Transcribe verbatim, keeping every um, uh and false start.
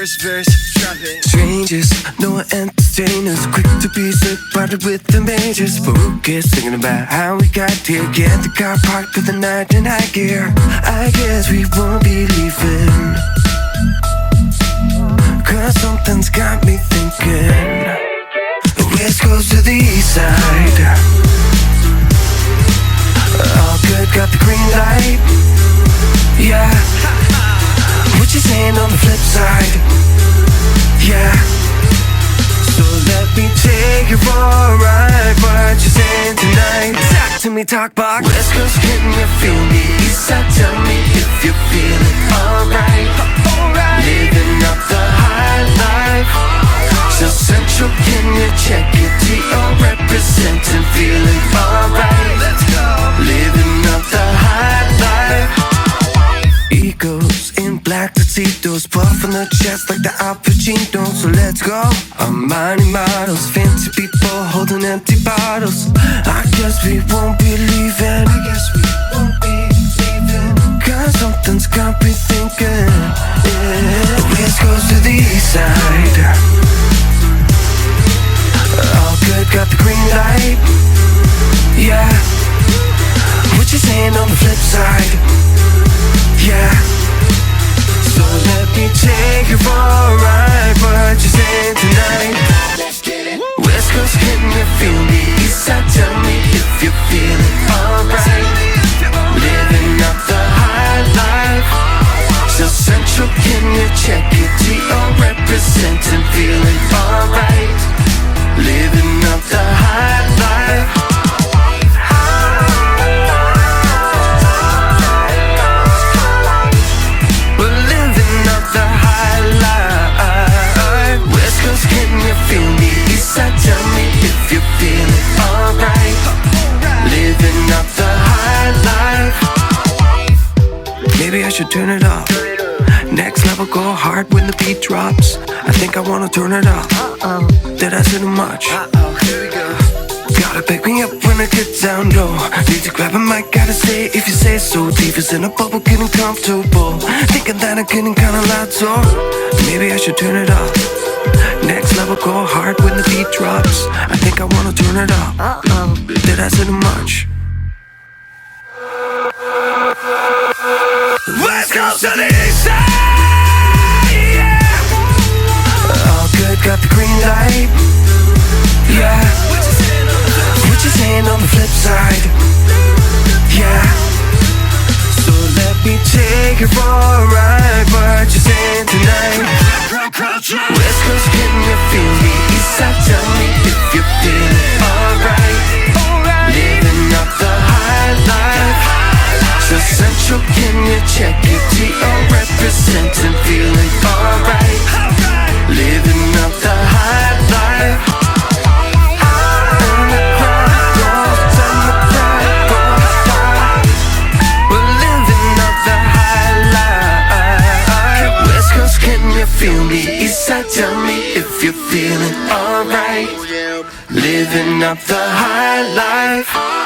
first verse, drop it. Strangers, no entertainers, quick to be separated with the majors. But who cares, thinking about how we got here? Get the car parked for the night in high gear. I guess we won't be leaving, cause something's got me thinking. The west coast to the east side, all good, got the green light. Yeah, what you saying on the flip side? Yeah, so let me take you for a ride. What you saying tonight? Talk to me, talk box. West coast, can you feel me? East side, tell me if you're feeling alright. Living up the high life. So central, can you check it? T O representing, feeling alright. Let's go. Living up the high life. Egos in black tuxedos, puff on the chest like the Al Pacino. So let's go. Armani models, fancy people holding empty bottles. I guess we won't be leaving. I guess we won't be leaving, cause something's got me thinking. Yeah. The west coast to the east side, all good, got the green light. Yeah, what you saying on the flip side? Yeah, so let me take you for a ride. What you saying tonight? Let's get it. West coast, can you feel me? East side, tell me if you're feeling alright. Living up the high life. So central, can you check it? T O representing, feeling alright. Living up the high life. Maybe I should turn it up. Next level, go hard when the beat drops. I think I wanna turn it up. Uh-oh. Did I say too much? Uh-oh, here we go. Gotta pick me up when I get down low. Need to grab a mic, gotta say if you say so. Divas in a bubble, getting comfortable. Thinking that I'm getting kinda loud, so maybe I should turn it up. Next level, go hard when the beat drops. I think I wanna turn it up. Uh-oh. Did I say too much? West coast to the east side, yeah. All good, got the green light. Yeah, what you saying on the flip side? Yeah, so let me take you for a ride. What you saying tonight? West coast, can you feel me? East side, tell me if you're feeling alright. Living up the high life. So central, can you check it? T O representing, feeling alright. Living up the high life. And the crowd goes and the crowd goes by. We're living up the high life. West coast, can you feel me? East side, tell me if you're feeling alright. Living up the high life.